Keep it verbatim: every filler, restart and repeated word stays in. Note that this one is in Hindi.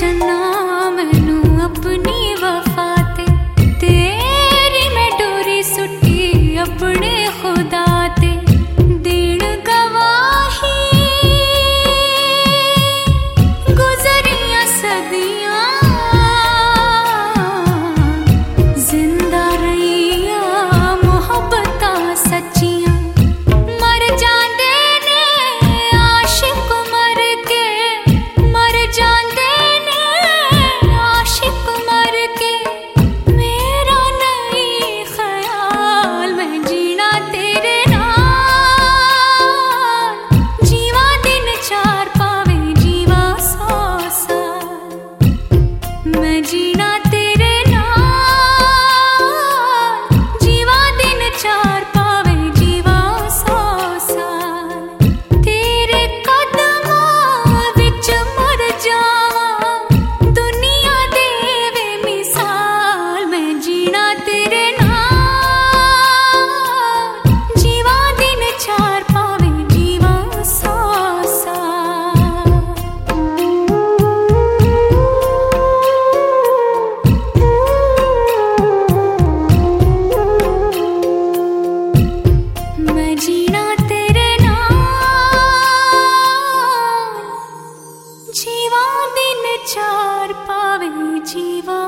चन्ना मैनू अपनी वफा ते, तेरी मैं डोरी सुट्टी अपने खुदा ते। देण गवाही गुजरियां सदियां, जिंदा रहियां मोहब्बतां सच्चियां। मर जांदे ने आशिक मर के, मर जांदे ने आशिक मर के। मेरा नहीं ख्याल मैं जीना तेरे नाल, जीवा दिन चार पावे जीवा सौ साल। मैं जीना तेरे नाल, जीवा दिन चार पावे जीवा सौ साल। तेरे कदमां विच मर जावां, दुनिया देवे मिसाल। मैं जीना तेरे नाल, जीवा दिन चार पावे जीवा सौ साल। मैं जीना तेरे नाल, जीवा दिन चार पावे जीवा